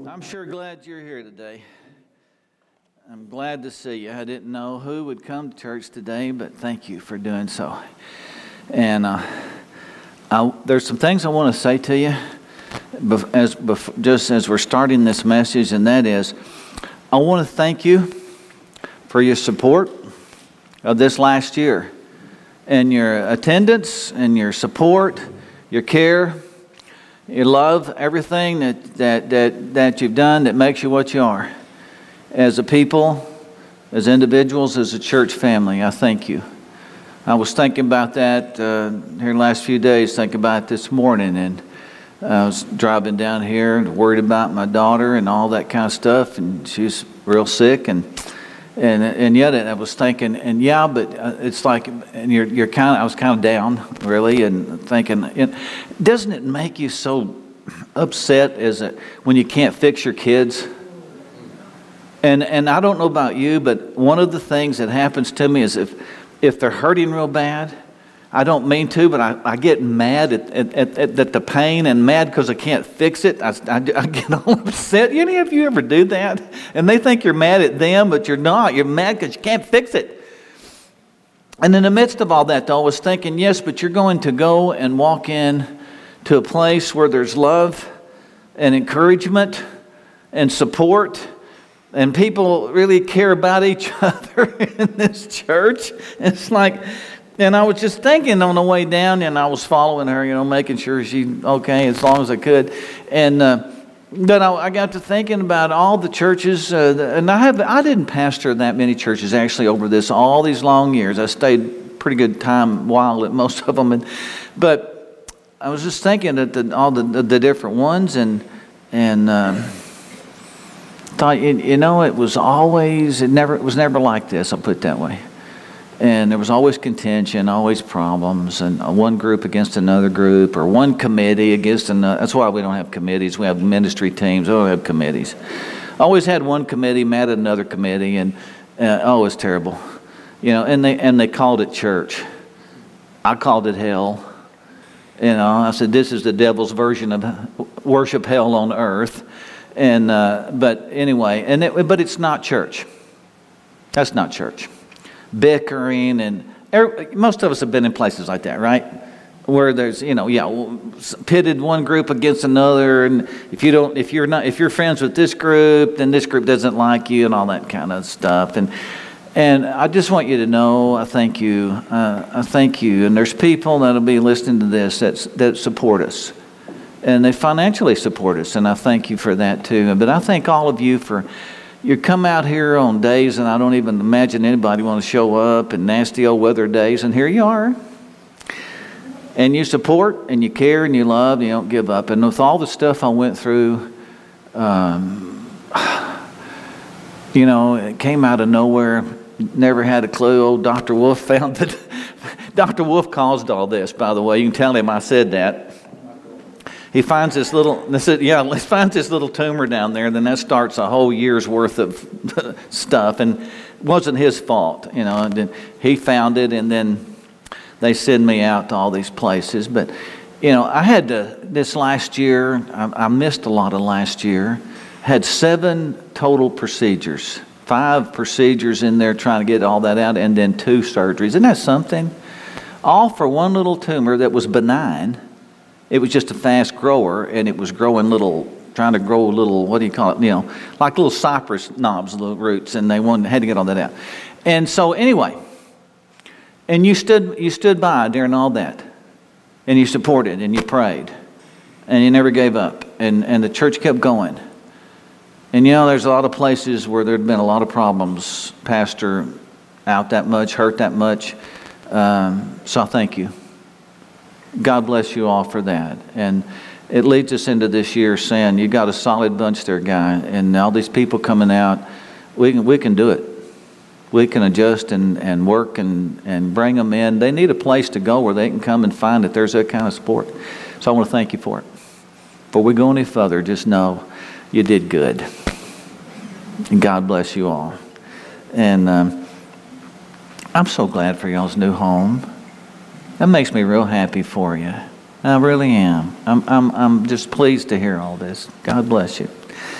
I'm sure glad you're here today. I'm glad to see you. I didn't know who would come to church today, but thank you for doing so. And there's some things I want to say to you just as we're starting this message, and that is, I want to thank you for your support of this last year, and your attendance, and your support, your care, your love, everything that you've done that makes you what you are. As a people, as individuals, as a church family, I thank you. I was thinking about that here the last few days, thinking about it this morning, and I was driving down here and worried about my daughter and all that kind of stuff, and she's real sick, and yet I was thinking, and yeah, but it's like, and you're kind of, I was kind of down, really, and thinking, doesn't it make you so upset when you can't fix your kids? And I don't know about you, but one of the things that happens to me is if they're hurting real bad, I don't mean to, but I get mad at the pain, and mad because I can't fix it. I get all upset. Any of you ever do that? And they think you're mad at them, but you're not. You're mad because you can't fix it. And in the midst of all that, though, I was thinking, yes, but you're going to go and walk in to a place where there's love and encouragement and support, and people really care about each other in this church. It's like, and I was just thinking on the way down, and I was following her, making sure she's okay as long as I could. And then I got to thinking about all the churches, and I didn't pastor that many churches actually over all these long years. I stayed pretty good time while at most of them, but I was just thinking that all the different ones, and thought, it was never like this. I'll put it that way. And there was always contention, always problems, and one group against another group, or one committee against another. That's why we don't have committees. We have ministry teams. We don't have committees. Always had one committee mad at another committee, and it's terrible. And they called it church. I called it hell. I said, this is the devil's version of worship hell on earth. And but anyway, but it's not church. That's not church. Bickering, and most of us have been in places like that, right? Where there's pitted one group against another, and if you're friends with this group, then this group doesn't like you, and all that kind of stuff. And I just want you to know, I thank you. And there's people that'll be listening to this that support us. And they financially support us, and I thank you for that too. But I thank all of you for, you come out here on days, and I don't even imagine anybody want to show up, and nasty old weather days, and here you are. And you support, and you care, and you love, and you don't give up. And with all the stuff I went through, it came out of nowhere, never had a clue. Old Dr. Wolf found it. Dr. Wolf caused all this, by the way. You can tell him I said that. He finds this little tumor down there, and then that starts a whole year's worth of stuff, and it wasn't his fault, and then he found it, and then they send me out to all these places. But, I had this last year, I missed a lot of last year, had 7 total procedures, 5 procedures in there trying to get all that out, and then 2 surgeries. Isn't that something? All for one little tumor that was benign. It was just a fast grower, and it was trying to grow little, what do you call it, like little cypress knobs, little roots, and they had to get all that out. And so anyway, and you stood by during all that, and you supported, and you prayed, and you never gave up, and the church kept going. And there's a lot of places where there'd been a lot of problems, pastor out that much, hurt that much, so I thank you. God bless you all for that. And it leads us into this year saying, you got a solid bunch there, guy. And all these people coming out, we can do it. We can adjust and work and bring them in. They need a place to go where they can come and find that there's that kind of support. So I want to thank you for it. Before we go any further, just know you did good. And God bless you all. And I'm so glad for y'all's new home. That makes me real happy for you. I really am. I'm just pleased to hear all this. God bless you.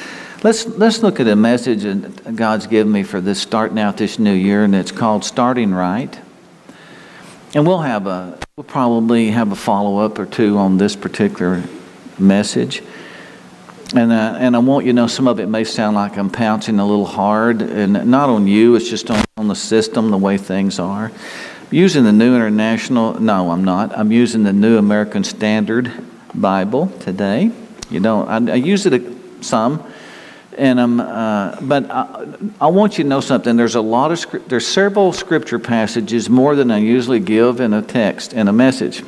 Let's look at a message that God's given me for this starting out this new year, and it's called Starting Right. And we'll probably have a follow-up or two on this particular message. And I want you to know some of it may sound like I'm pouncing a little hard, and not on you, it's just on the system, the way things are. I'm using the New International, no, I'm not. I'm using the New American Standard Bible today. I use it some. And but I want you to know something. There's several scripture passages more than I usually give in a text in a message.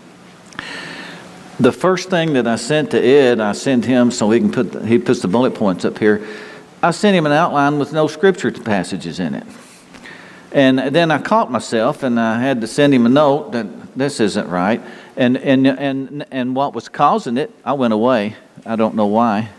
The first thing that I sent to Ed, I sent him so he puts the bullet points up here. I sent him an outline with no scripture passages in it. And then I caught myself and I had to send him a note that this isn't right. And what was causing it, I went away. I don't know why.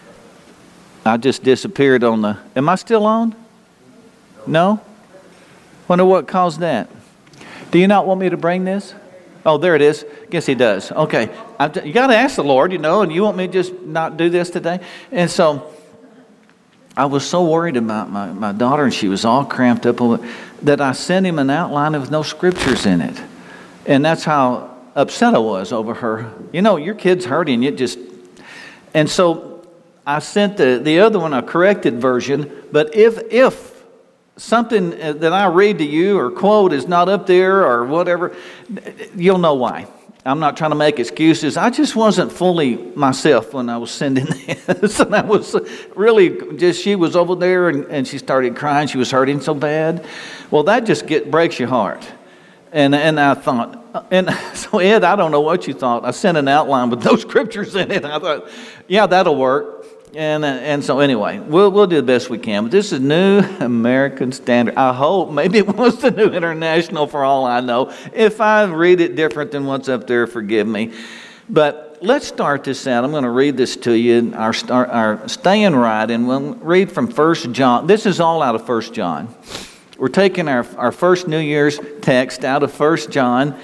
I just disappeared on the... Am I still on? No? Wonder what caused that. Do you not want me to bring this? Oh, there it is. Guess he does. Okay. You got to ask the Lord, and you want me to just not do this today? And so I was so worried about my daughter, and she was all cramped up over that I sent him an outline with no scriptures in it. And that's how upset I was over her. Your kid's hurting. And so I sent the other one, a corrected version, but if something that I read to you or quote is not up there or whatever, you'll know why. I'm not trying to make excuses. I just wasn't fully myself when I was sending this. And I was really she was over there and she started crying. She was hurting so bad. Well, that just breaks your heart. And I thought, and so Ed, I don't know what you thought. I sent an outline with no scriptures in it. I thought, yeah, that'll work. And so anyway, we'll do the best we can. But this is New American Standard. I hope maybe it was the New International for all I know. If I read it different than what's up there, forgive me. But let's start this out. I'm going to read this to you. Our Staying Right, and we'll read from 1 John. This is all out of 1 John. We're taking our first New Year's text out of 1 John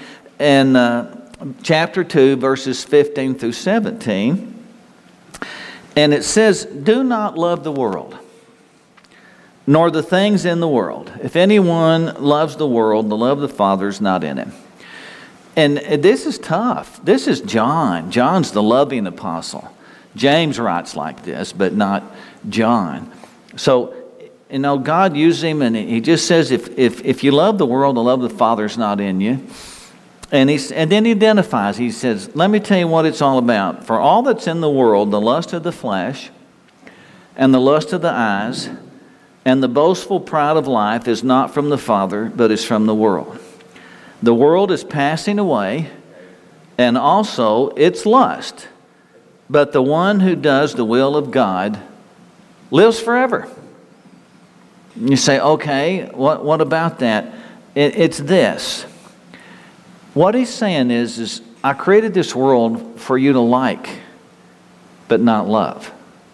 and chapter 2, verses 15 through 17. And it says, "Do not love the world, nor the things in the world. If anyone loves the world, the love of the Father is not in him." And this is tough. This is John. John's the loving apostle. James writes like this, but not John. So, God used him, and he just says, if you love the world, the love of the Father is not in you. And then he identifies, he says, let me tell you what it's all about. For all that's in the world, the lust of the flesh, and the lust of the eyes, and the boastful pride of life is not from the Father, but is from the world. The world is passing away, and also its lust. But the one who does the will of God lives forever. You say, okay, what about that? It's this. What he's saying is I created this world for you to like, but not love.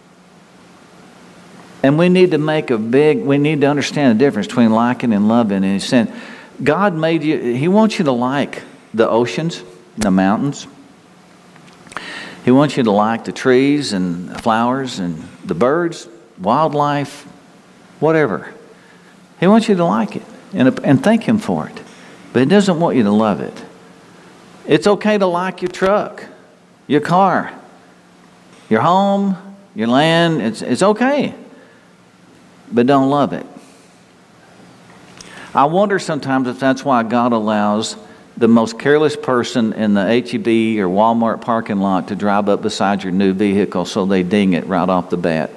And we need to understand the difference between liking and loving. And he's saying, God made you, he wants you to like the oceans, the mountains. He wants you to like the trees and the flowers and the birds, wildlife, whatever. He wants you to like it and thank him for it. But he doesn't want you to love it. It's okay to like your truck, your car, your home, your land. It's okay. But don't love it. I wonder sometimes if that's why God allows the most careless person in the H-E-B or Walmart parking lot to drive up beside your new vehicle so they ding it right off the bat.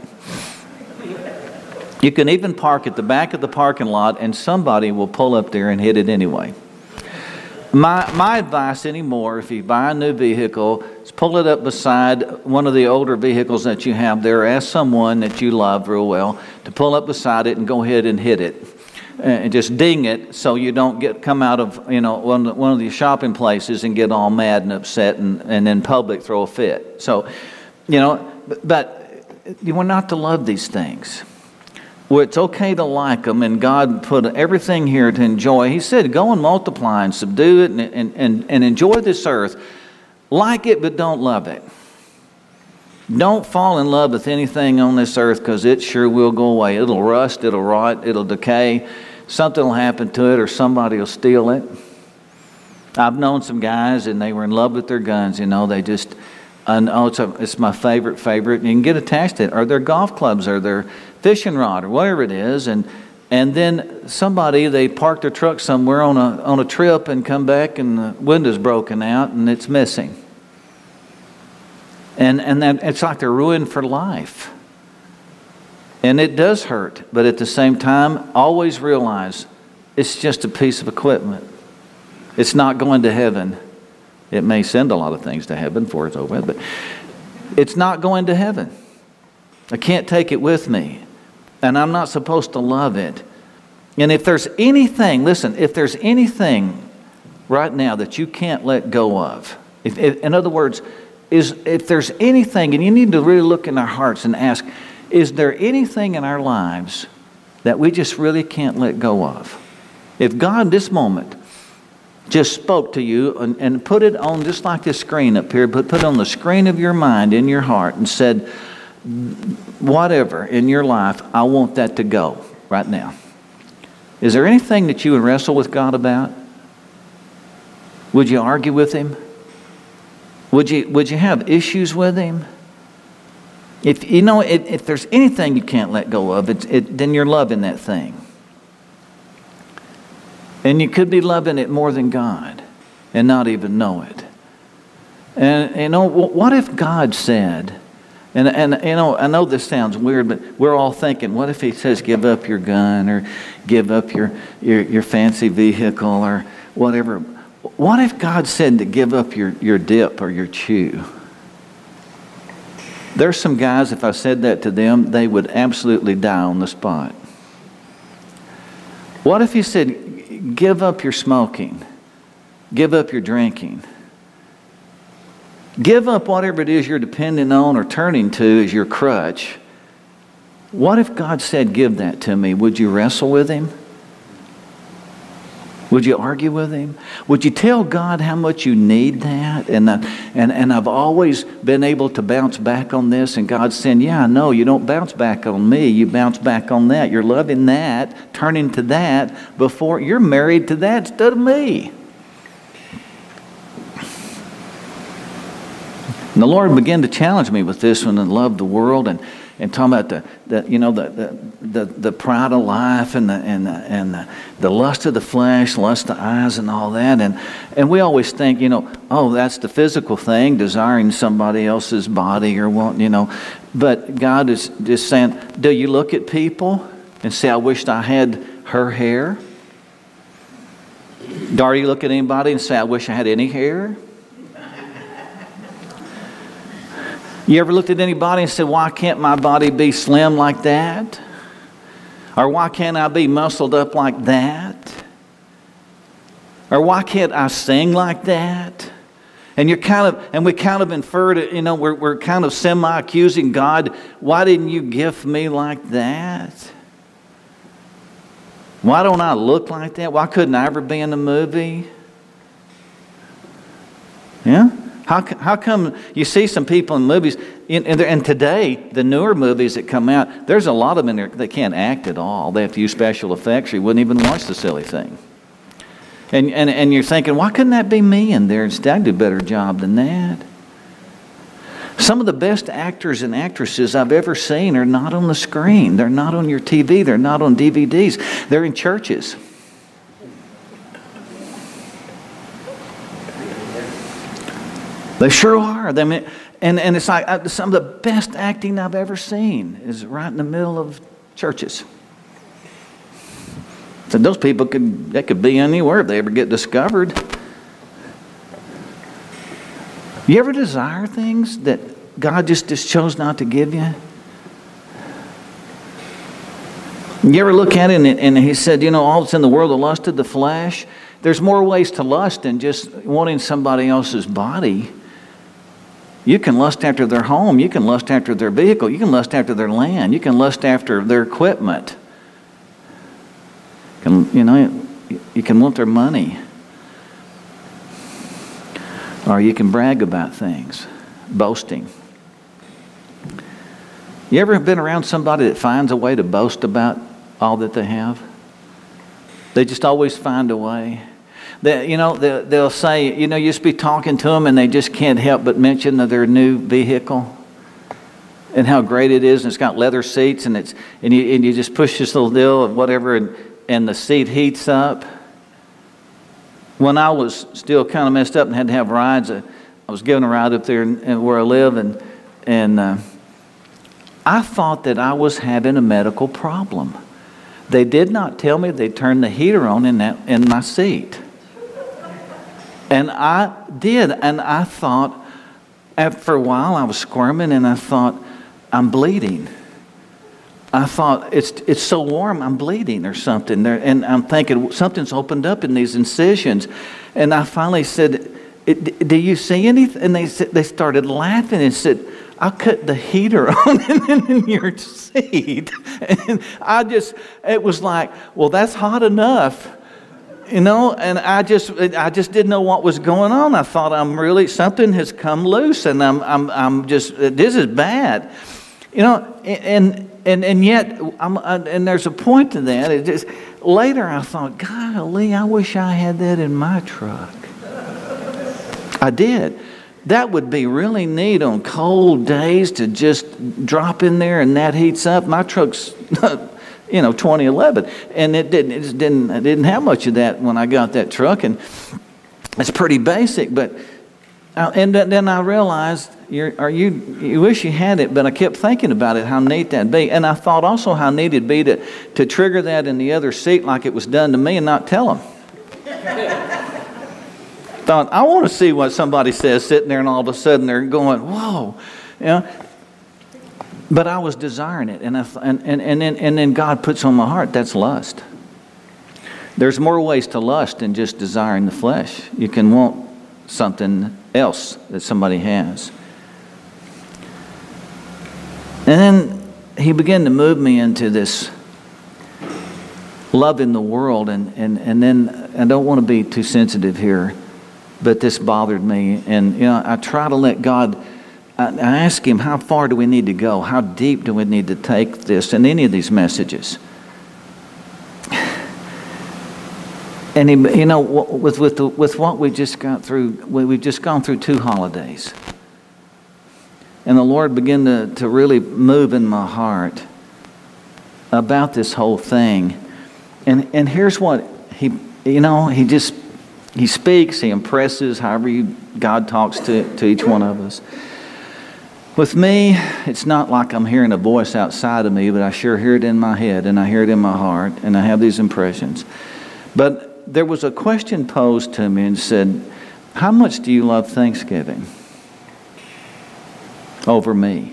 You can even park at the back of the parking lot and somebody will pull up there and hit it anyway. My advice anymore, if you buy a new vehicle, is pull it up beside one of the older vehicles that you have there. Ask someone that you love real well to pull up beside it and go ahead and hit it. And just ding it so you don't come out of one of the shopping places and get all mad and upset and in public throw a fit. So, but you want not to love these things. Well, it's okay to like them, and God put everything here to enjoy. He said, go and multiply and subdue it and enjoy this earth. Like it, but don't love it. Don't fall in love with anything on this earth, because it sure will go away. It'll rust, it'll rot, it'll decay. Something will happen to it, or somebody will steal it. I've known some guys, and they were in love with their guns. They just, it's my favorite. And you can get attached to it, or their golf clubs, or their fishing rod, or whatever it is. And then they park their truck somewhere on a trip and come back, and the window's broken out and it's missing. And then it's like they're ruined for life. And it does hurt, but at the same time, always realize it's just a piece of equipment. It's not going to heaven. It may send a lot of things to heaven before it's over, but it's not going to heaven. I can't take it with me, and I'm not supposed to love it. And if there's anything, listen, if there's anything right now that you can't let go of, in other words, if there's anything, and you need to really look in our hearts and ask, is there anything in our lives that we just really can't let go of? If God this moment just spoke to you and put it on just like this screen up here, but put it on the screen of your mind, in your heart, and said, whatever in your life, I want that to go right now. Is there anything that you would wrestle with God about? Would you argue with Him? Would you have issues with Him? If there's anything you can't let go of, then you're loving that thing. And you could be loving it more than God and not even know it. And what if God said, and I know this sounds weird, but we're all thinking, what if He says give up your gun, or give up your fancy vehicle, or whatever? What if God said to give up your dip or your chew? There's some guys, if I said that to them, they would absolutely die on the spot. What if He said, give up your smoking, give up your drinking, give up whatever it is you're depending on or turning to as your crutch? What if God said, give that to me? Would you wrestle with Him? Would you argue with Him? Would you tell God how much you need that? And I've always been able to bounce back on this. And God's saying, yeah, I know. You don't bounce back on me. You bounce back on that. You're loving that, turning to that before you're married to that instead of me. And the Lord began to challenge me with this one, and love the world, and talking about the pride of life, and the lust of the flesh, lust of the eyes, and all that. And we always think, oh, that's the physical thing, desiring somebody else's body or wanting, But God is just saying, do you look at people and say, I wished I had her hair? Do you look at anybody and say, I wish I had any hair? You ever looked at anybody and said, why can't my body be slim like that? Or why can't I be muscled up like that? Or why can't I sing like that? And we kind of infer it, we're kind of semi-accusing God. Why didn't you gift me like that? Why don't I look like that? Why couldn't I ever be in a movie? Yeah? How come you see some people in movies, and today, the newer movies that come out, there's a lot of them in there that can't act at all. They have to use special effects, or you wouldn't even watch the silly thing. And you're thinking, why couldn't that be me in there? Instead, I'd do a better job than that. Some of the best actors and actresses I've ever seen are not on the screen. They're not on your TV. They're not on DVDs. They're in churches. They sure are. And it's like some of the best acting I've ever seen is right in the middle of churches. So those people could be anywhere if they ever get discovered. You ever desire things that God just chose not to give you? You ever look at it and He said, all that's in the world, the lust of the flesh. There's more ways to lust than just wanting somebody else's body. You can lust after their home. You can lust after their vehicle. You can lust after their land. You can lust after their equipment. You can want their money. Or you can brag about things, boasting. You ever been around somebody that finds a way to boast about all that they have? They just always find a way. They'll say, you just be talking to them and they just can't help but mention their new vehicle and how great it is. And it's got leather seats and you just push this little deal of whatever and the seat heats up. When I was still kind of messed up and had to have rides, I was given a ride up there where I live, and I thought that I was having a medical problem. They did not tell me they turned the heater on in my seat. And I did, and I thought, after a while I was squirming, and I thought, I'm bleeding. I thought, it's so warm, I'm bleeding or something. And I'm thinking, something's opened up in these incisions. And I finally said, do you see anything? And they started laughing and said, I cut the heater on in your seat. And it was like, well, that's hot enough. And I just didn't know what was going on. I thought something has come loose, and I'm just, this is bad. And yet, and there's a point to that. Later I thought, golly, I wish I had that in my truck. I did. That would be really neat on cold days to just drop in there and that heats up. My truck's, 2011, and I didn't have much of that when I got that truck, and it's pretty basic. But and then I realized you wish you had it, but I kept thinking about it, how neat that'd be, and I thought also how neat it'd be to trigger that in the other seat like it was done to me and not tell them. Thought, I want to see what somebody says sitting there, and all of a sudden they're going, whoa, But I was desiring it, and then God puts on my heart, that's lust. There's more ways to lust than just desiring the flesh. You can want something else that somebody has. And then he began to move me into this love in the world, and then I don't want to be too sensitive here, but this bothered me, and I try to let God. I ask him, how far do we need to go? How deep do we need to take this and any of these messages? And he, with what we just got through, we've just gone through 2 holidays. And the Lord began to really move in my heart about this whole thing. And here's what he speaks, he impresses, however God talks to each one of us. With me, it's not like I'm hearing a voice outside of me, but I sure hear it in my head, and I hear it in my heart, and I have these impressions. But there was a question posed to me and said, how much do you love Thanksgiving over me?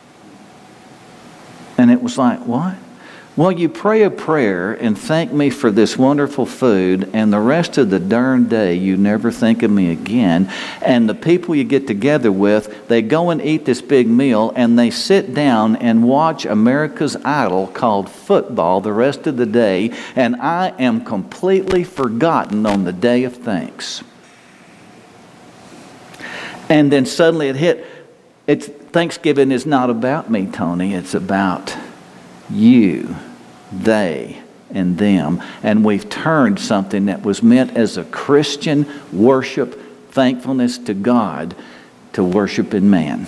And it was like, what? Well, you pray a prayer and thank me for this wonderful food, and the rest of the darn day you never think of me again. And the people you get together with, they go and eat this big meal, and they sit down and watch America's Idol called football the rest of the day, and I am completely forgotten on the day of thanks. And then suddenly it hit. Thanksgiving is not about me, Tony. It's about you, they, and them. And we've turned something that was meant as a Christian worship, thankfulness to God, to worship in man.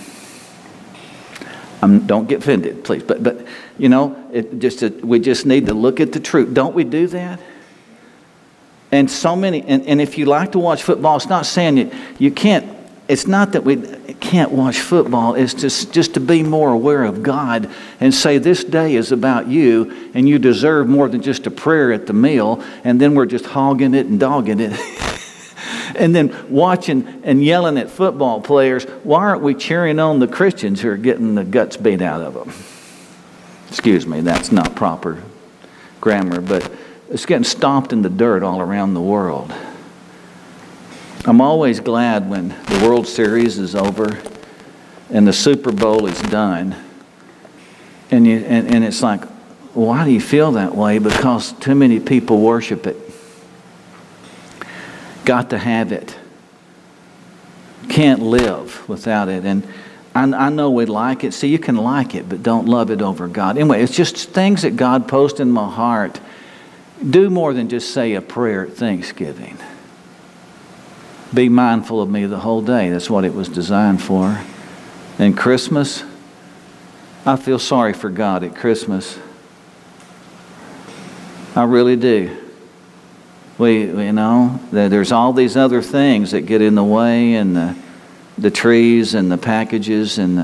Don't get offended, please. But we just need to look at the truth. Don't we do that? And so many, and if you like to watch football, it's not saying you can't. It's not that we can't watch football. It's just to be more aware of God and say this day is about you, and you deserve more than just a prayer at the meal, and then we're just hogging it and dogging it. And then watching and yelling at football players. Why aren't we cheering on the Christians who are getting the guts beat out of them? Excuse me, that's not proper grammar, but it's getting stomped in the dirt all around the world. I'm always glad when the World Series is over and the Super Bowl is done. And it's like, why do you feel that way? Because too many people worship it. Got to have it. Can't live without it. And I know we like it. See, you can like it, but don't love it over God. Anyway, it's just things that God posed in my heart. Do more than just say a prayer at Thanksgiving. Be mindful of me the whole day. That's what it was designed for. And Christmas, I feel sorry for God at Christmas. I really do. There's all these other things that get in the way, and the trees and the packages and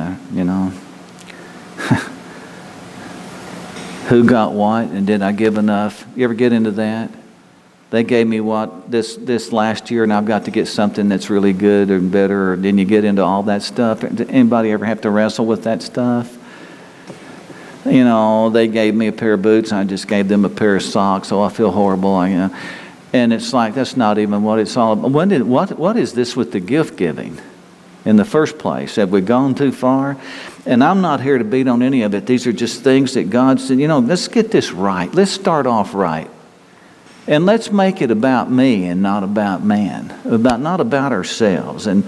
who got what and did I give enough? You ever get into that? They gave me what this last year, and I've got to get something that's really good and better. Or then you get into all that stuff. Did anybody ever have to wrestle with that stuff? They gave me a pair of boots, and I just gave them a pair of socks. Oh, I feel horrible. And it's like, that's not even what it's all about. What is this with the gift giving in the first place? Have we gone too far? And I'm not here to beat on any of it. These are just things that God said, let's get this right. Let's start off right. And let's make it about me and not about man. Not about ourselves. And,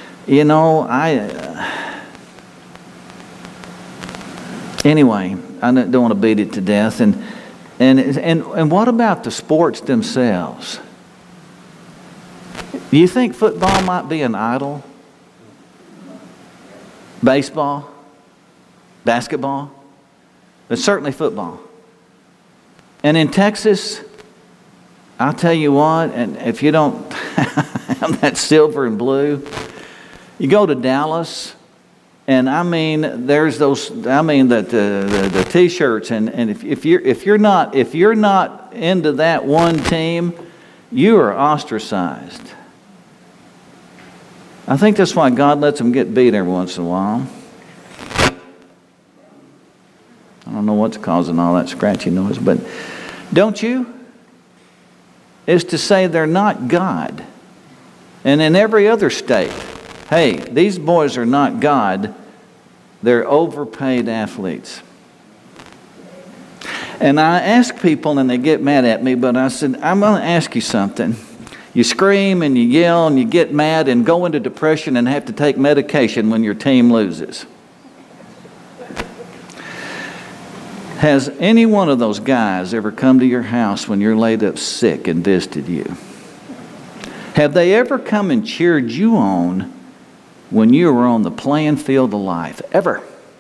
anyway, I don't want to beat it to death. And what about the sports themselves? Do you think football might be an idol? Baseball? Basketball? But certainly football. And in Texas, I'll tell you what, and if you don't have that silver and blue, you go to Dallas, and there's those. The T-shirts, and if you're not into that one team, you are ostracized. I think that's why God lets them get beat every once in a while. I don't know what's causing all that scratchy noise, but don't you? Is to say they're not God. And in every other state, hey, these boys are not God. They're overpaid athletes. And I ask people, and they get mad at me, but I said, I'm going to ask you something. You scream and you yell and you get mad and go into depression and have to take medication when your team loses. Has any one of those guys ever come to your house when you're laid up sick and visited you? Have they ever come and cheered you on when you were on the playing field of life? Ever?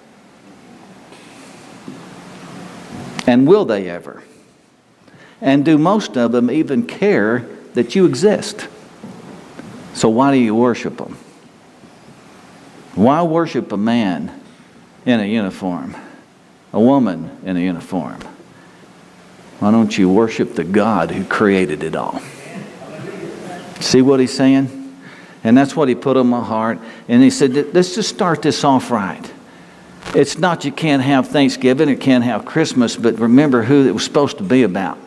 And will they ever? And do most of them even care that you exist? So why do you worship them? Why worship a man in a uniform? A woman in a uniform? Why don't you worship the God who created it all? See what he's saying? And that's what he put on my heart. And he said, let's just start this off right. It's not you can't have Thanksgiving or can't have Christmas, but remember who it was supposed to be about.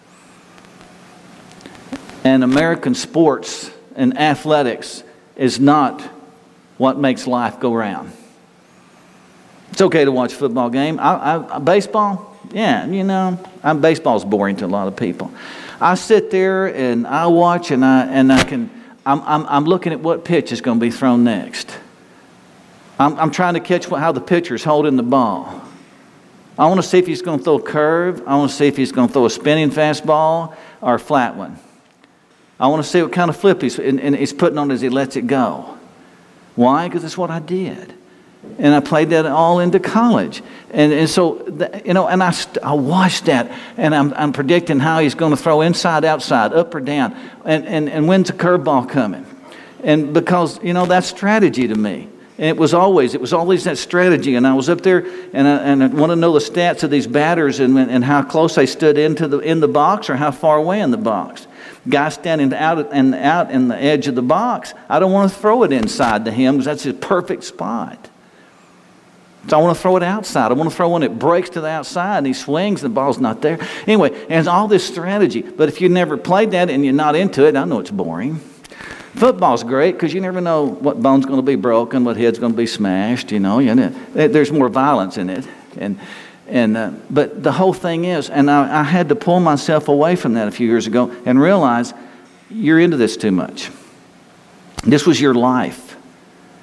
And American sports and athletics is not what makes life go round. It's okay to watch a football game. Baseball, yeah, baseball's boring to a lot of people. I sit there and I watch, and I'm looking at what pitch is going to be thrown next. I'm trying to catch how the pitcher's holding the ball. I want to see if he's going to throw a curve. I want to see if he's going to throw a spinning fastball or a flat one. I want to see what kind of flip he's putting on as he lets it go. Why? Because that's what I did. And I played that all into college. And so, and I watched that, and I'm predicting how he's going to throw inside, outside, up or down, and when's the curveball coming. And because, that's strategy to me. And it was always that strategy. And I was up there, and I want to know the stats of these batters and how close they stood in the box or how far away in the box. Guy standing out in the edge of the box, I don't want to throw it inside to him because that's his perfect spot. So I want to throw it outside. I want to throw one that breaks to the outside and he swings and the ball's not there. Anyway, and it's all this strategy. But if you never played that and you're not into it, I know it's boring. Football's great because you never know what bone's going to be broken, what head's going to be smashed. There's more violence in it. But the whole thing is, and I had to pull myself away from that a few years ago and realize you're into this too much. This was your life.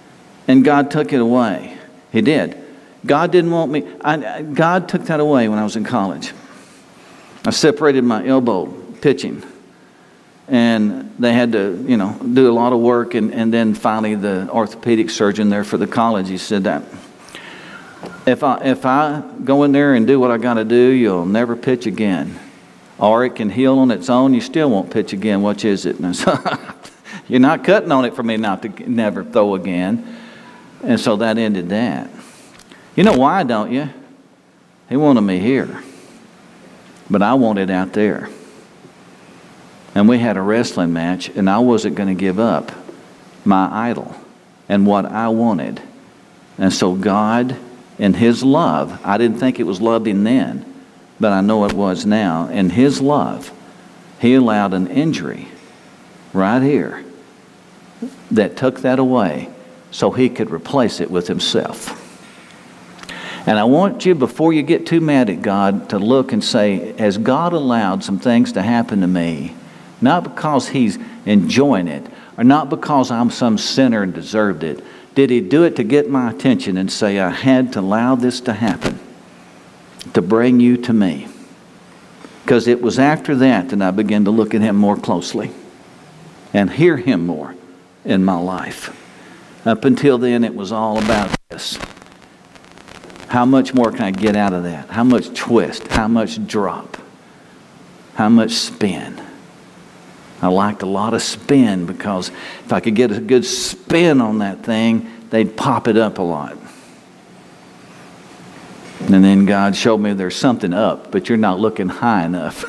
And God took it away. He did. God didn't want me. God took that away when I was in college. I separated my elbow pitching. And they had to, do a lot of work. And then finally the orthopedic surgeon there for the college, he said that if I go in there and do what I got to do, you'll never pitch again. Or it can heal on its own. You still won't pitch again. Which is it? And so, you're not cutting on it for me not to never throw again. And so that ended that. You know why, don't you? He wanted me here. But I wanted out there. And we had a wrestling match, and I wasn't going to give up my idol and what I wanted. And so God, in His love, I didn't think it was loving then, but I know it was now. In His love, He allowed an injury right here that took that away so He could replace it with Himself. And I want you, before you get too mad at God, to look and say, has God allowed some things to happen to me, not because He's enjoying it, or not because I'm some sinner and deserved it? Did He do it to get my attention and say, I had to allow this to happen to bring you to me? Because it was after that I began to look at Him more closely and hear Him more in my life. Up until then, it was all about this. How much more can I get out of that? How much twist? How much drop? How much spin? I liked a lot of spin because if I could get a good spin on that thing, they'd pop it up a lot. And then God showed me there's something up, but you're not looking high enough.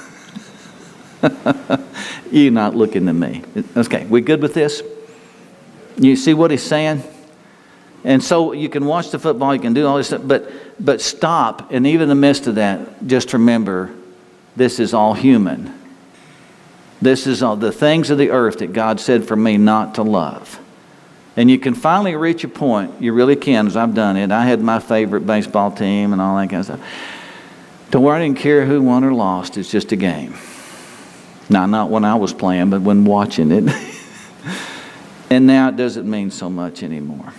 You're not looking to me. Okay, we good with this? You see what He's saying? And so you can watch the football, you can do all this stuff, but stop, and even in the midst of that, just remember, this is all human. This is all the things of the earth that God said for me not to love. And you can finally reach a point, you really can, as I've done it. I had my favorite baseball team and all that kind of stuff, to where I didn't care who won or lost, it's just a game. Now, not when I was playing, but when watching it. And now it doesn't mean so much anymore.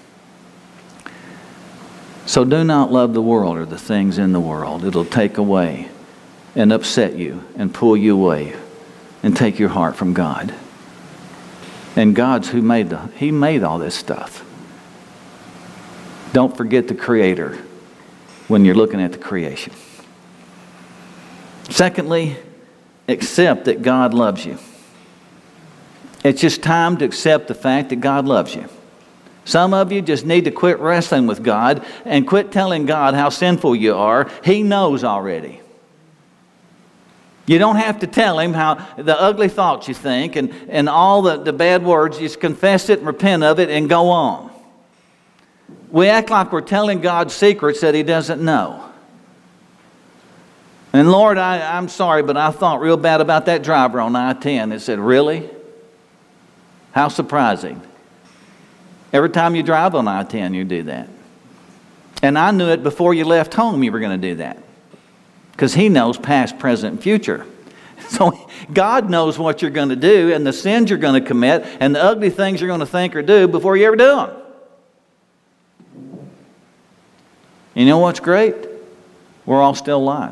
So do not love the world or the things in the world. It'll take away and upset you and pull you away and take your heart from God. And God's who made He made all this stuff. Don't forget the Creator when you're looking at the creation. Secondly, accept that God loves you. It's just time to accept the fact that God loves you. Some of you just need to quit wrestling with God and quit telling God how sinful you are. He knows already. You don't have to tell Him how the ugly thoughts you think and all the bad words. Just confess it and repent of it and go on. We act like we're telling God secrets that He doesn't know. And Lord, I'm sorry, but I thought real bad about that driver on I-10. It said, really? How surprising. Every time you drive on I-10, you do that. And I knew it before you left home you were going to do that. Because He knows past, present, and future. So God knows what you're going to do and the sins you're going to commit and the ugly things you're going to think or do before you ever do them. You know what's great? We're all still alive.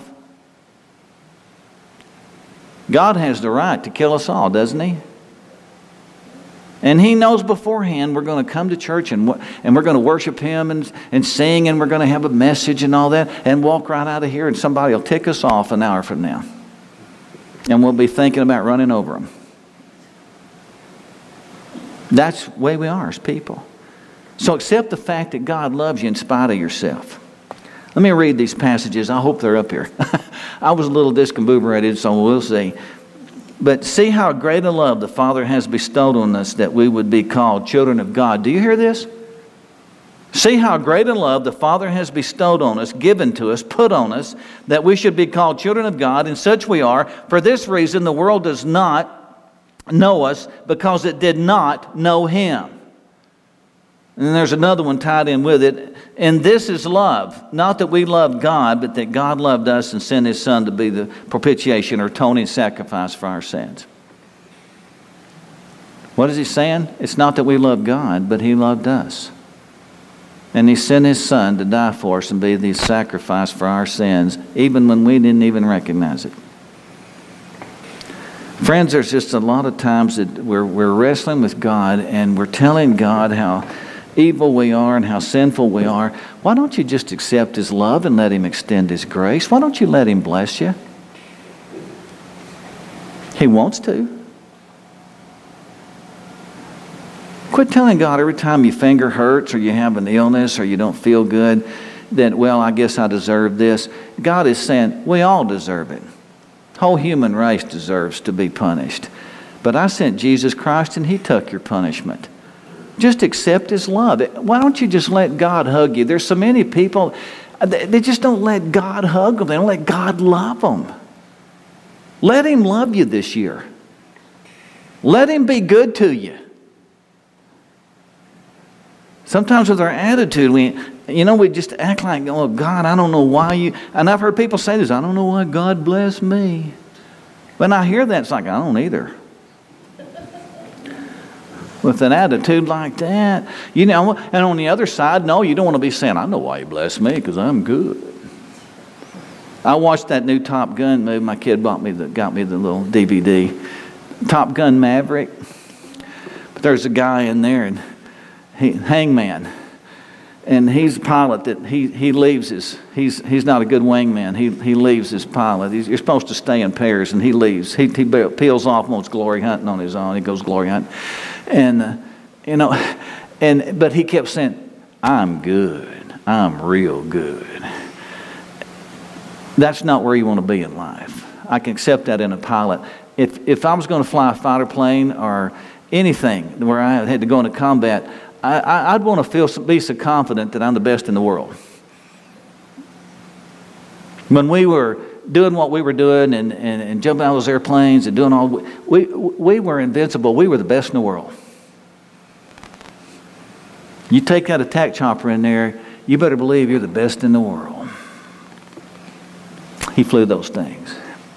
God has the right to kill us all, doesn't He? And He knows beforehand we're going to come to church and we're going to worship Him and sing and we're going to have a message and all that and walk right out of here and somebody will tick us off an hour from now. And we'll be thinking about running over them. That's the way we are as people. So accept the fact that God loves you in spite of yourself. Let me read these passages. I hope they're up here. I was a little discombobulated, so we'll see. But see how great a love the Father has bestowed on us that we would be called children of God. Do you hear this? See how great a love the Father has bestowed on us, given to us, put on us, that we should be called children of God, and such we are. For this reason the world does not know us, because it did not know Him. And then there's another one tied in with it. And this is love. Not that we loved God, but that God loved us and sent His Son to be the propitiation or atoning sacrifice for our sins. What is He saying? It's not that we love God, but He loved us. And He sent His Son to die for us and be the sacrifice for our sins, even when we didn't even recognize it. Friends, there's just a lot of times that we're wrestling with God and we're telling God how evil we are and how sinful we are. Why don't you just accept His love and let Him extend His grace? Why don't you let Him bless you? He wants to. Quit telling God every time your finger hurts or you have an illness or you don't feel good that, well, I guess I deserve this. God is saying, we all deserve it. The whole human race deserves to be punished. But I sent Jesus Christ and He took your punishment. Just accept His love. Why don't you just let God hug you? There's so many people, they just don't let God hug them. They don't let God love them. Let Him love you this year. Let Him be good to you. Sometimes with our attitude, we just act like, oh, God, I don't know why you... And I've heard people say this, I don't know why God blessed me. When I hear that, it's like, I don't either. With an attitude like that. And on the other side, no, you don't want to be saying, I know why you blessed me, because I'm good. I watched that new Top Gun movie. My kid got me the little DVD. Top Gun Maverick. But there's a guy in there, and Hangman, and he's a pilot that he leaves he's not a good wingman. He leaves his pilot. You're supposed to stay in pairs, and he leaves. He peels off, wants glory hunting on his own. He goes glory hunting, but he kept saying, "I'm good. I'm real good." That's not where you want to be in life. I can accept that in a pilot. If I was going to fly a fighter plane or anything where I had to go into combat, I'd want to be so confident that I'm the best in the world. When we were doing what we were doing and jumping out of those airplanes and doing all, we were invincible. We were the best in the world. You take that attack chopper in there, you better believe you're the best in the world. He flew those things.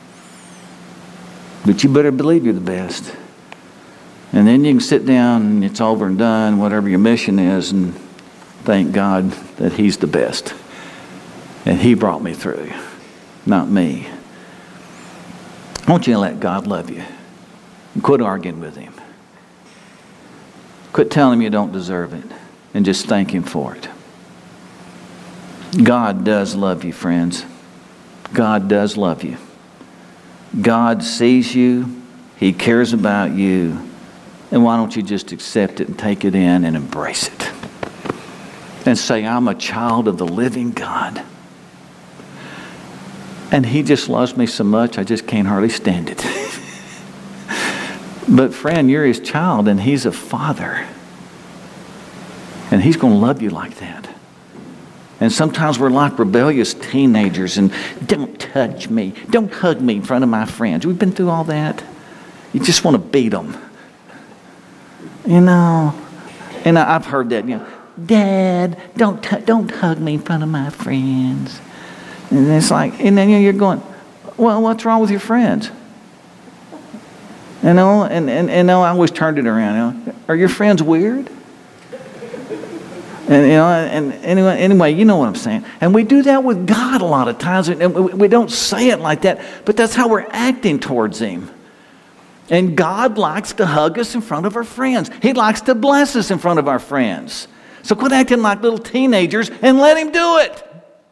But you better believe you're the best. And then you can sit down and it's over and done, whatever your mission is, and thank God that He's the best. And He brought me through, not me. I want you to let God love you. And quit arguing with Him. Quit telling Him you don't deserve it. And just thank Him for it. God does love you, friends. God does love you. God sees you. He cares about you. And why don't you just accept it and take it in and embrace it? And say, I'm a child of the living God. And He just loves me so much, I just can't hardly stand it. But friend, you're His child and He's a father. And He's going to love you like that. And sometimes we're like rebellious teenagers and don't touch me. Don't hug me in front of my friends. We've been through all that. You just want to beat them. And I've heard that, Dad, don't hug me in front of my friends. And it's like, and then you're going, well, what's wrong with your friends? And I always turned it around. Are your friends weird? And anyway, you know what I'm saying. And we do that with God a lot of times. And we don't say it like that, but that's how we're acting towards Him. And God likes to hug us in front of our friends. He likes to bless us in front of our friends. So quit acting like little teenagers and let Him do it.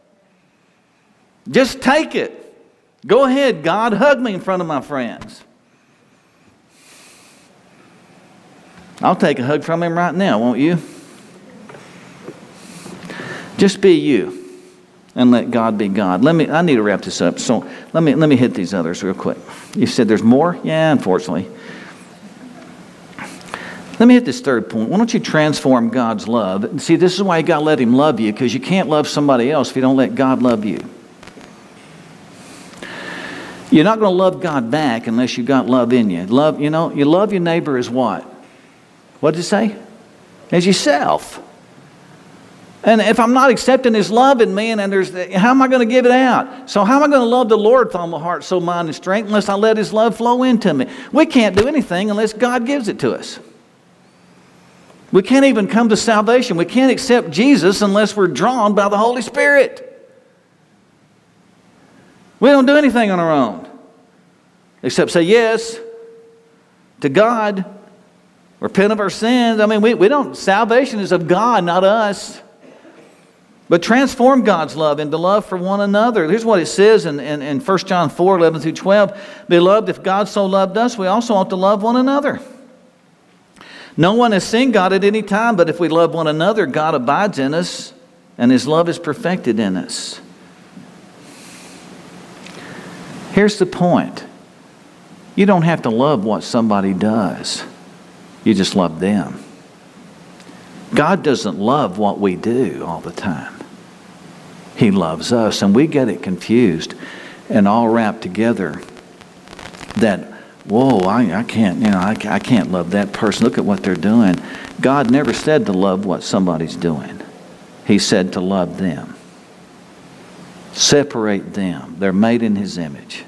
Just take it. Go ahead, God, hug me in front of my friends. I'll take a hug from Him right now, won't you? Just be you and let God be God. I need to wrap this up, so let me hit these others real quick. You said there's more? Yeah, unfortunately. Let me hit this third point. Why don't you transform God's love? See, this is why you got to let Him love you, because you can't love somebody else if you don't let God love you. You're not going to love God back unless you got love in you. You love your neighbor as what? What did it say? As yourself. And if I'm not accepting His love in me, how am I going to give it out? So how am I going to love the Lord with all my heart, soul, mind, and strength unless I let His love flow into me? We can't do anything unless God gives it to us. We can't even come to salvation. We can't accept Jesus unless we're drawn by the Holy Spirit. We don't do anything on our own except say yes to God, repent of our sins. I mean, we don't, salvation is of God, not us. But transform God's love into love for one another. Here's what it says in 1 John 4, 11 through 12. Beloved, if God so loved us, we also ought to love one another. No one has seen God at any time, but if we love one another, God abides in us, and His love is perfected in us. Here's the point. You don't have to love what somebody does. You just love them. God doesn't love what we do all the time. He loves us, and we get it confused and all wrapped together that, whoa, I can't, I can't love that person. Look at what they're doing. God never said to love what somebody's doing. He said to love them. Separate them. They're made in His image.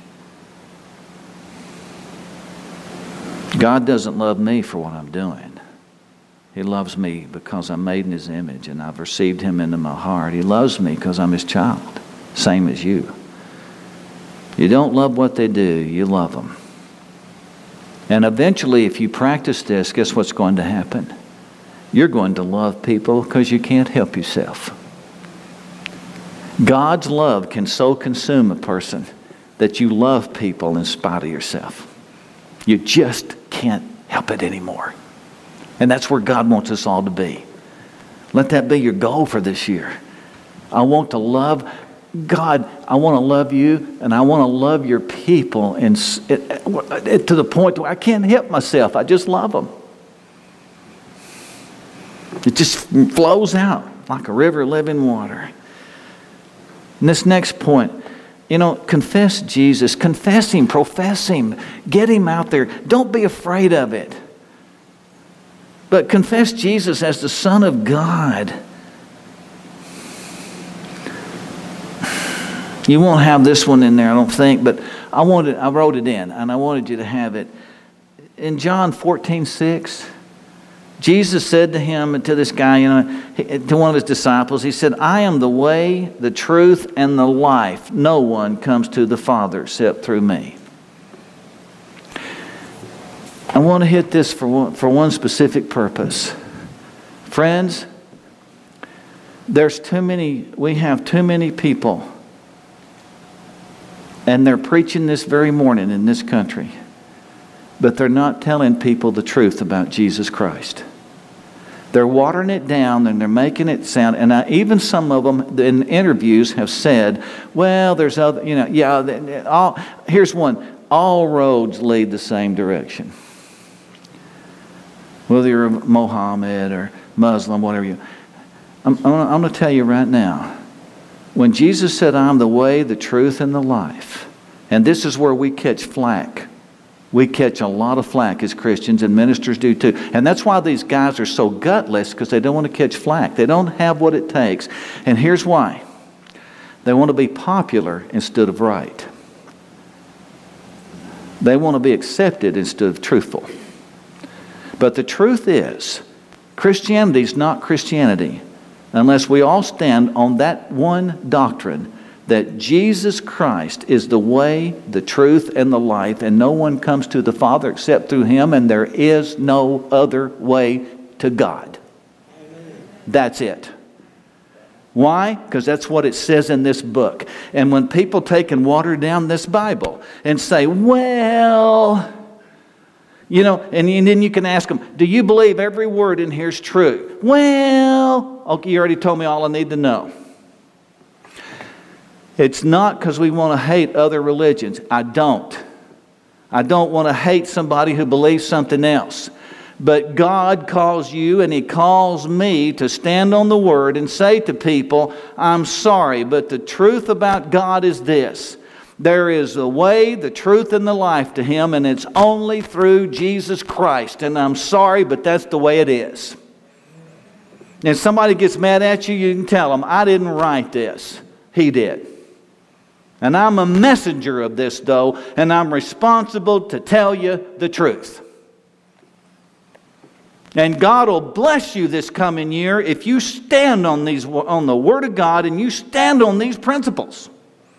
God doesn't love me for what I'm doing. He loves me because I'm made in His image and I've received Him into my heart. He loves me because I'm His child, same as you. You don't love what they do, you love them. And eventually, if you practice this, guess what's going to happen? You're going to love people because you can't help yourself. God's love can so consume a person that you love people in spite of yourself. You just can't help it anymore. And that's where God wants us all to be. Let that be your goal for this year. I want to love God. I want to love you, and I want to love your people to the point where I can't help myself. I just love them. It just flows out like a river of living water. And this next point, confess Jesus. Confess Him, profess Him, get Him out there. Don't be afraid of it. But confess Jesus as the Son of God. You won't have this one in there, I don't think, but I wrote it in, and I wanted you to have it. In John 14:6, Jesus said to him and to this guy, to one of His disciples, He said, I am the way, the truth, and the life. No one comes to the Father except through me. I want to hit this for one specific purpose. Friends, we have too many people, and they're preaching this very morning in this country, but they're not telling people the truth about Jesus Christ. They're watering it down and they're making it sound, and even some of them in interviews have said, well, there's other, here's one, all roads lead the same direction. Whether you're a Mohammed or Muslim, whatever I'm going to tell you right now, when Jesus said, I'm the way, the truth, and the life, and this is where we catch flack. We catch a lot of flack as Christians, and ministers do too. And that's why these guys are so gutless, because they don't want to catch flack. They don't have what it takes. And here's why. They want to be popular instead of right. They want to be accepted instead of truthful. But the truth is, Christianity is not Christianity unless we all stand on that one doctrine that Jesus Christ is the way, the truth, and the life, and no one comes to the Father except through Him, and there is no other way to God. Amen. That's it. Why? Because that's what it says in this book. And when people take and water down this Bible and say, well, and then you can ask them, do you believe every word in here is true? Well, okay, you already told me all I need to know. It's not because we want to hate other religions. I don't want to hate somebody who believes something else. But God calls you and He calls me to stand on the Word and say to people, I'm sorry, but the truth about God is this. There is the way, the truth, and the life to Him, and it's only through Jesus Christ. And I'm sorry, but that's the way it is. And if somebody gets mad at you, you can tell them, I didn't write this. He did. And I'm a messenger of this, though, and I'm responsible to tell you the truth. And God will bless you this coming year if you stand on the Word of God and you stand on these principles.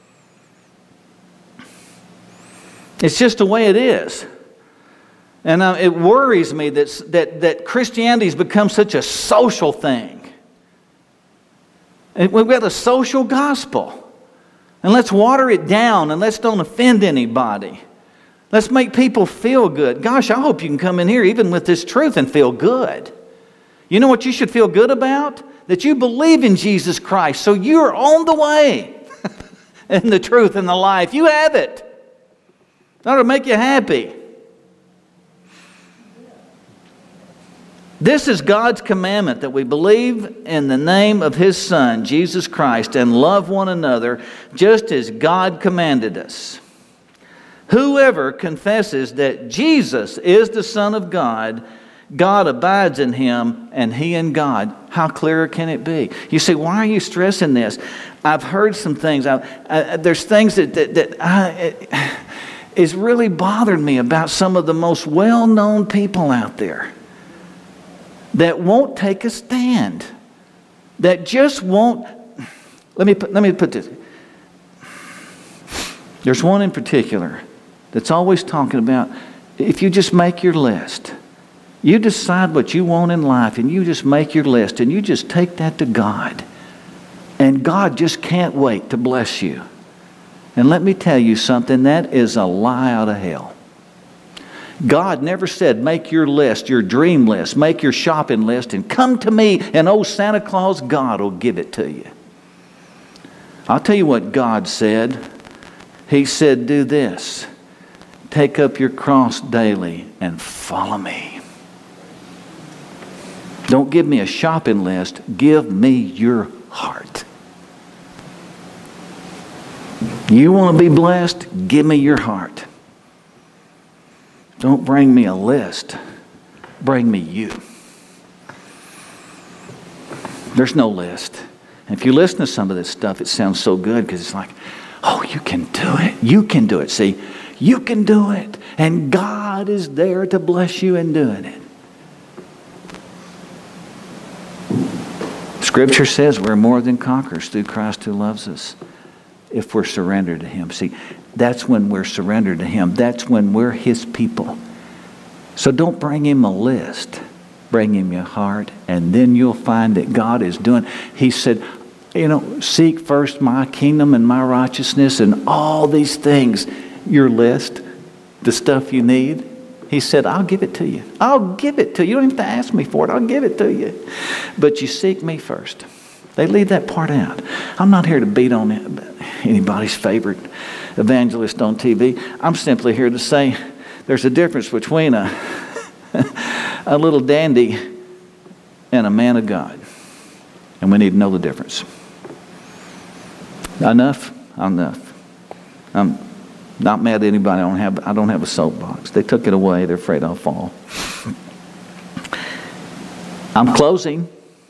It's just the way it is. And it worries me that Christianity's become such a social thing. And we've got a social gospel. And let's water it down and let's don't offend anybody. Let's make people feel good. Gosh, I hope you can come in here even with this truth and feel good. You know what you should feel good about? That you believe in Jesus Christ, so you're on the way in the truth and the life. You have it. That'll make you happy. This is God's commandment, that we believe in the name of His Son, Jesus Christ, and love one another just as God commanded us. Whoever confesses that Jesus is the Son of God, God abides in him and he in God. How clearer can it be? You say, why are you stressing this? I've heard some things. There's things that is really bothered me about some of the most well-known people out there that won't take a stand, that just won't. Let me put this. There's one in particular that's always talking about, if you just make your list, you decide what you want in life and you just make your list and you just take that to God, and God just can't wait to bless you. And let me tell you something, that is a lie out of hell. God never said, make your list, your dream list, make your shopping list and come to me, and oh, Santa Claus, God will give it to you. I'll tell you what God said. He said, do this. Take up your cross daily and follow me. Don't give me a shopping list. Give me your heart. You want to be blessed? Give me your heart. Don't bring me a list. Bring me you. There's no list. And if you listen to some of this stuff, it sounds so good because it's like, oh, you can do it. You can do it. See, you can do it. And God is there to bless you in doing it. Scripture says we're more than conquerors through Christ who loves us, if we're surrendered to Him. See, that's when we're surrendered to Him. That's when we're His people. So don't bring Him a list. Bring Him your heart, and then you'll find that God is doing. He said, seek first my kingdom and my righteousness and all these things. Your list, the stuff you need. He said, I'll give it to you. I'll give it to you. You don't even have to ask me for it. I'll give it to you. But you seek me first. They leave that part out. I'm not here to beat on anybody's favorite evangelist on TV. I'm simply here to say there's a difference between a little dandy and a man of God. And we need to know the difference. Enough? Enough. I'm not mad at anybody. I don't have a soapbox. They took it away. They're afraid I'll fall. I'm closing.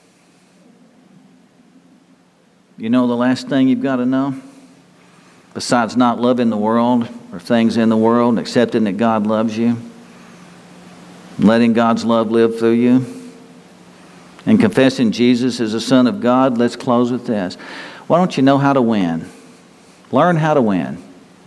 You know the last thing you've got to know? Besides not loving the world or things in the world, accepting that God loves you, letting God's love live through you, and confessing Jesus as the Son of God, let's close with this. Why don't you know how to win? Learn how to win.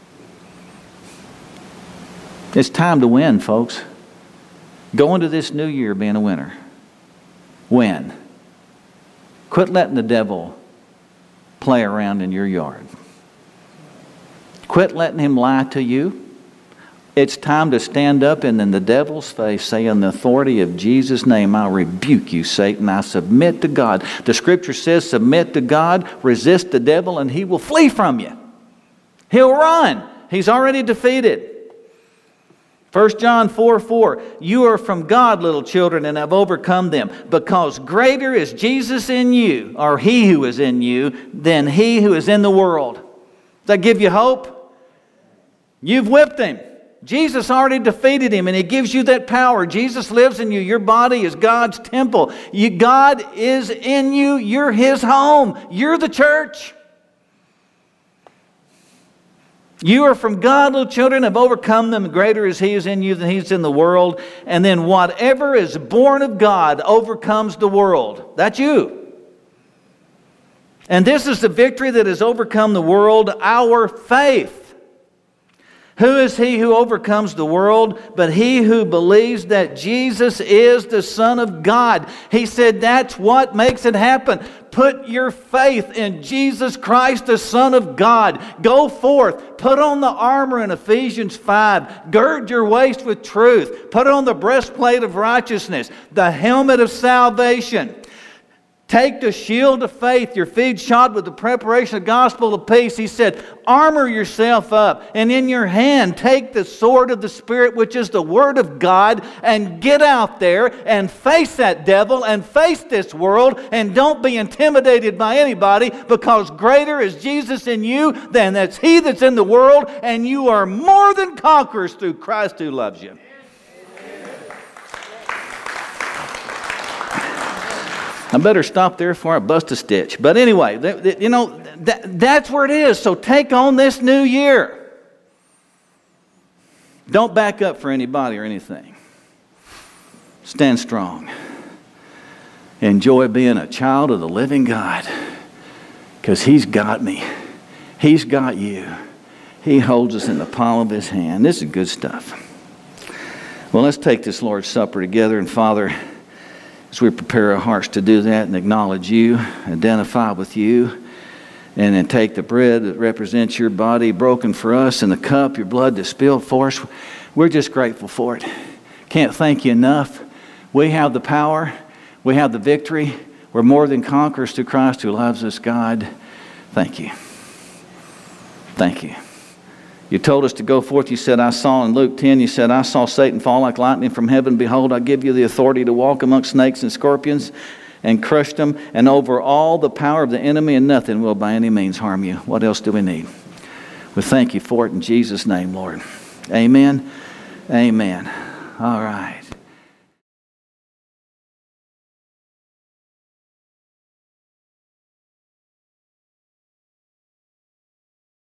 It's time to win, folks. Go into this new year being a winner. Win. Quit letting the devil play around in your yard. Quit letting him lie to you. It's time to stand up and in the devil's face say, in the authority of Jesus' name, I rebuke you, Satan. I submit to God. The Scripture says, submit to God, resist the devil, and he will flee from you. He'll run. He's already defeated. 1 John 4:4, you are from God, little children, and have overcome them, because greater is Jesus in you, or He who is in you, than he who is in the world. Does that give you hope? You've whipped him. Jesus already defeated him, and He gives you that power. Jesus lives in you. Your body is God's temple. God is in you. You're His home. You're the church. You are from God, little children, have overcome them. Greater is He is in you than He is in the world. And then whatever is born of God overcomes the world. That's you. And this is the victory that has overcome the world, our faith. Who is he who overcomes the world but he who believes that Jesus is the Son of God? He said that's what makes it happen. Put your faith in Jesus Christ, the Son of God. Go forth. Put on the armor in Ephesians 5. Gird your waist with truth. Put on the breastplate of righteousness, the helmet of salvation. Take the shield of faith, your feet shod with the preparation of the gospel of peace. He said, armor yourself up. And in your hand, take the sword of the Spirit, which is the Word of God, and get out there and face that devil and face this world. And don't be intimidated by anybody, because greater is Jesus in you than that's he that's in the world. And you are more than conquerors through Christ who loves you. I better stop there before I bust a stitch. But anyway, that's where it is. So take on this new year. Don't back up for anybody or anything. Stand strong. Enjoy being a child of the living God, because He's got me. He's got you. He holds us in the palm of His hand. This is good stuff. Well, let's take this Lord's Supper together. And Father, as we prepare our hearts to do that and acknowledge you, identify with you, and then take the bread that represents your body broken for us and the cup, your blood that's spilled for us, we're just grateful for it. Can't thank you enough. We have the power. We have the victory. We're more than conquerors through Christ who loves us. God, thank you. Thank you. You told us to go forth. You said, I saw in Luke 10, you said, I saw Satan fall like lightning from heaven. Behold, I give you the authority to walk among snakes and scorpions and crush them, and over all the power of the enemy, and nothing will by any means harm you. What else do we need? We thank you for it in Jesus' name, Lord. Amen. Amen. All right.